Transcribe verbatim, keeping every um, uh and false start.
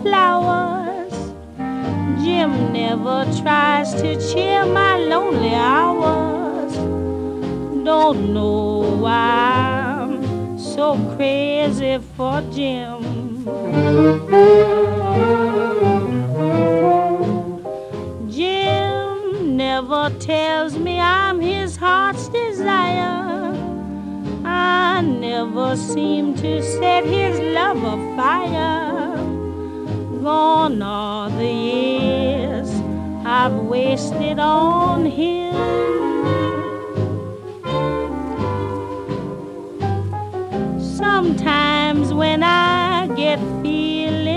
flowers. Jim never tries to cheer my lonely hours. Don't know why I'm so crazy for Jim. Jim never tells me I'm his heart's desire. I never seem to set his love afire. Gone are the years I've wasted on him.